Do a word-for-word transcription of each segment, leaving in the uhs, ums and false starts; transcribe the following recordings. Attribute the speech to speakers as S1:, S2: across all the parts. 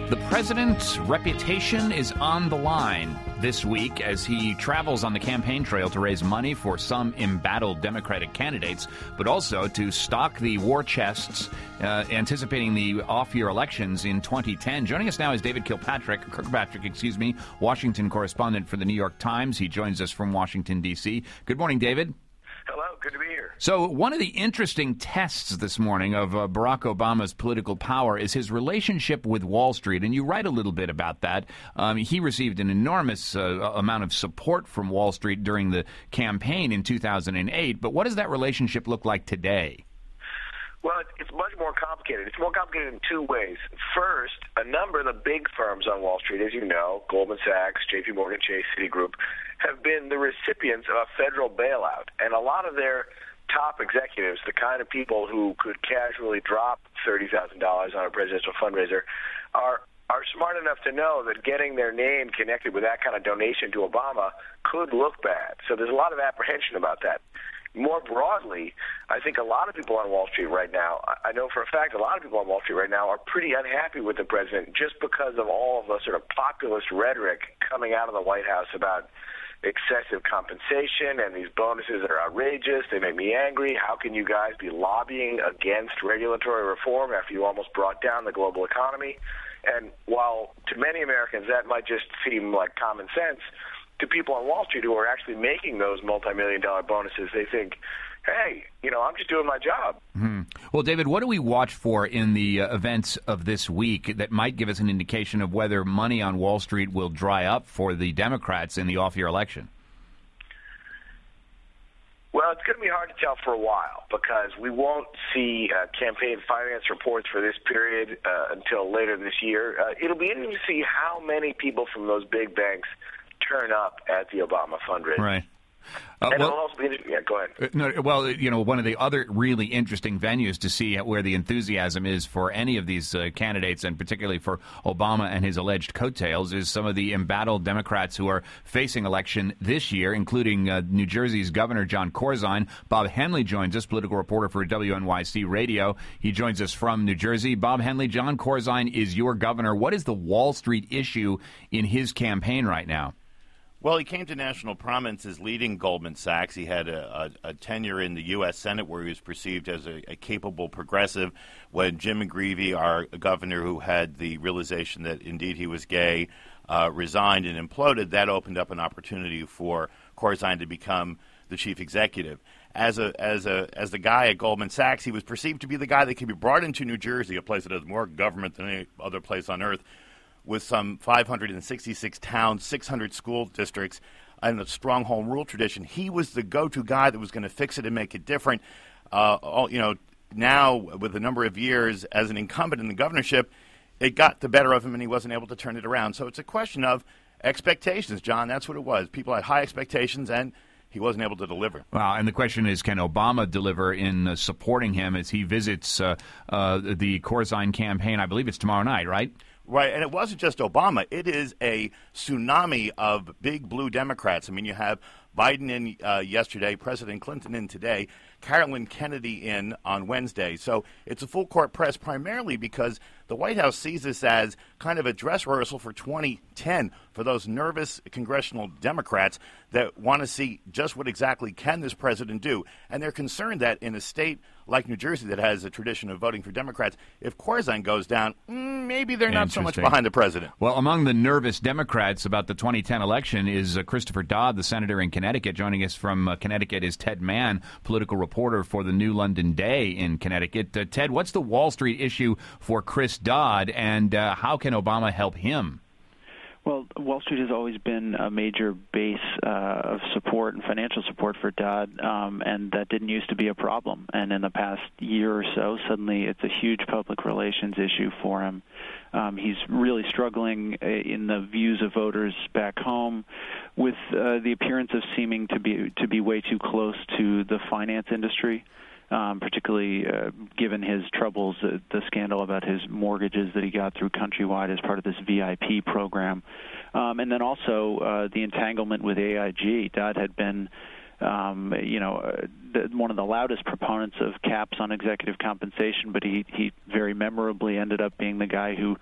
S1: The president's reputation is on the line this week as he travels on the campaign trail to raise money for some embattled Democratic candidates, but also to stock the war chests, uh, anticipating the off-year elections in twenty ten. Joining us now is David Kilpatrick, Kirkpatrick, excuse me, Washington correspondent for the New York Times. He joins us from Washington, D C. Good morning, David.
S2: Hello, good to be here.
S1: So one of the interesting tests this morning of uh, Barack Obama's political power is his relationship with Wall Street, and you write a little bit about that. Um, he received an enormous uh, amount of support from Wall Street during the campaign in two thousand eight, but what does that relationship look like today?
S2: Well, it's much more complicated. It's more complicated in two ways. First, a number of the big firms on Wall Street, as you know, Goldman Sachs, J P Morgan Chase, Citigroup, have been the recipients of a federal bailout. And a lot of their top executives, the kind of people who could casually drop thirty thousand dollars on a presidential fundraiser, are are smart enough to know that getting their name connected with that kind of donation to Obama could look bad. So there's a lot of apprehension about that. More broadly, I think a lot of people on Wall Street right now, I know for a fact a lot of people on Wall Street right now are pretty unhappy with the president just because of all of the sort of populist rhetoric coming out of the White House about excessive compensation and these bonuses that are outrageous. They make me angry. How can you guys be lobbying against regulatory reform after you almost brought down the global economy? And while to many Americans that might just seem like common sense, to people on Wall Street who are actually making those multi-million dollar bonuses, they think, hey, you know, I'm just doing my job.
S1: Mm-hmm. Well, David, what do we watch for in the uh, events of this week that might give us an indication of whether money on Wall Street will dry up for the Democrats in the off-year election?
S2: Well, it's going to be hard to tell for a while because we won't see uh, campaign finance reports for this period uh, until later this year. Uh, it'll be interesting to see how many people from those big banks turn up at the Obama fundraiser.
S1: Right. Uh,
S2: and
S1: well,
S2: it'll also be interesting. Yeah, go ahead.
S1: Uh, no, well, you know, one of the other really interesting venues to see where the enthusiasm is for any of these uh, candidates, and particularly for Obama and his alleged coattails, is some of the embattled Democrats who are facing election this year, including uh, New Jersey's Governor Jon Corzine. Bob Henley joins us, political reporter for W N Y C Radio. He joins us from New Jersey. Bob Henley, Jon Corzine is your governor. What is the Wall Street issue in his campaign right now?
S3: Well, he came to national prominence as leading Goldman Sachs. He had a, a, a tenure in the U S Senate where he was perceived as a, a capable progressive. When Jim McGreevey, our governor who had the realization that indeed he was gay, uh, resigned and imploded, that opened up an opportunity for Corzine to become the chief executive. As a as a as the guy at Goldman Sachs, he was perceived to be the guy that could be brought into New Jersey, a place that has more government than any other place on earth, with some five hundred sixty-six towns, six hundred school districts, and a strong home rule tradition. He was the go-to guy that was going to fix it and make it different. Uh, all, you know, now, with a number of years as an incumbent in the governorship, it got the better of him, and he wasn't able to turn it around. So it's a question of expectations, John. That's what it was. People had high expectations, and he wasn't able to deliver.
S1: Wow, and the question is, can Obama deliver in uh, supporting him as he visits uh, uh, the Corzine campaign? I believe it's tomorrow night, right?
S3: Right, and it wasn't just Obama. It is a tsunami of big blue Democrats. I mean, you have Biden in uh, yesterday, President Clinton in today, Carolyn Kennedy in on Wednesday. So it's a full court press primarily because the White House sees this as kind of a dress rehearsal for twenty ten for those nervous congressional Democrats that want to see just what exactly can this president do. And they're concerned that in a state like New Jersey that has a tradition of voting for Democrats, if Corzine goes down, mm, maybe they're not so much behind the president.
S1: Well, among the nervous Democrats about the twenty ten election is uh, Christopher Dodd, the senator in Connecticut. Joining us from uh, Connecticut is Ted Mann, political reporter for the New London Day in Connecticut. Uh, Ted, what's the Wall Street issue for Chris Dodd, and uh, how can Obama help him?
S4: Well, Wall Street has always been a major base uh, of support and financial support for Dodd, um, and that didn't used to be a problem. And in the past year or so, suddenly it's a huge public relations issue for him. Um, he's really struggling in the views of voters back home with uh, the appearance of seeming to be to be way too close to the finance industry. Um, particularly uh, given his troubles, uh, the scandal about his mortgages that he got through Countrywide as part of this V I P program. Um, and then also uh, the entanglement with A I G. Dodd had been, um, you know, uh, the, one of the loudest proponents of caps on executive compensation, but he, he very memorably ended up being the guy who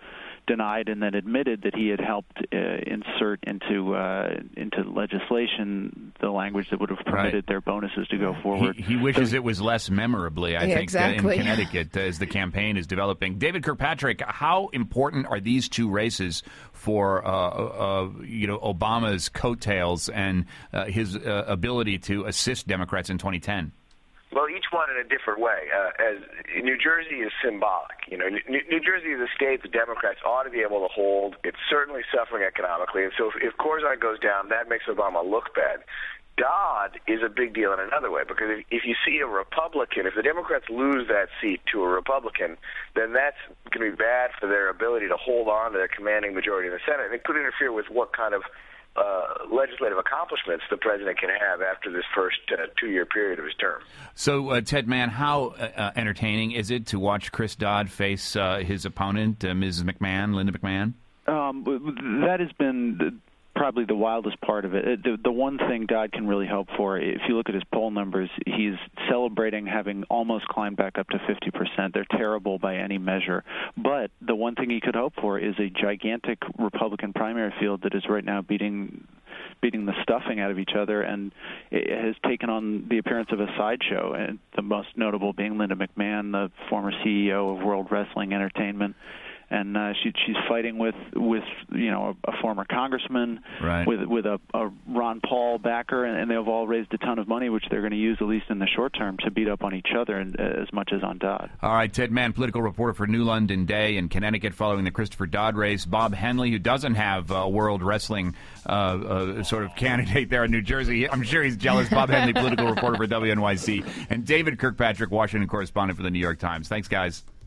S4: denied and then admitted that he had helped uh, insert into uh, into legislation the language that would have permitted right. their bonuses to go forward.
S1: He, he wishes so, it was less memorably, I
S5: yeah,
S1: think,
S5: exactly.
S1: uh, in Connecticut as the campaign is developing. David Kirkpatrick, how important are these two races for uh, uh, you know Obama's coattails and uh, his uh, ability to assist Democrats in twenty ten?
S2: Well, each one in a different way. Uh, as New Jersey is symbolic. You know, New, New Jersey is a state the Democrats ought to be able to hold. It's certainly suffering economically, and so if, if Corzine goes down, that makes Obama look bad. Dodd is a big deal in another way, because if, if you see a Republican, if the Democrats lose that seat to a Republican, then that's going to be bad for their ability to hold on to their commanding majority in the Senate. And it could interfere with what kind of Uh, legislative accomplishments the president can have after this first uh, two-year period of his term.
S1: So, uh, Ted Mann, how uh, entertaining is it to watch Chris Dodd face uh, his opponent, uh, Missus McMahon, Linda McMahon?
S4: Um, that has been probably the wildest part of it. The, the one thing Dodd can really hope for, if you look at his poll numbers, he's celebrating having almost climbed back up to fifty percent. They're terrible by any measure. But the one thing he could hope for is a gigantic Republican primary field that is right now beating beating the stuffing out of each other, and it has taken on the appearance of a sideshow, and the most notable being Linda McMahon, the former C E O of World Wrestling Entertainment. And uh, she, she's fighting with, with you know a, a former congressman,
S1: right.
S4: with with a, a Ron Paul backer, and, and they've all raised a ton of money, which they're going to use at least in the short term to beat up on each other, and, uh, as much as on Dodd.
S1: All right, Ted Mann, political reporter for New London Day in Connecticut, following the Christopher Dodd race. Bob Henley, who doesn't have a World Wrestling uh, uh, sort of candidate there in New Jersey. I'm sure he's jealous. Bob Henley, political reporter for W N Y C, and David Kirkpatrick, Washington correspondent for the New York Times. Thanks, guys.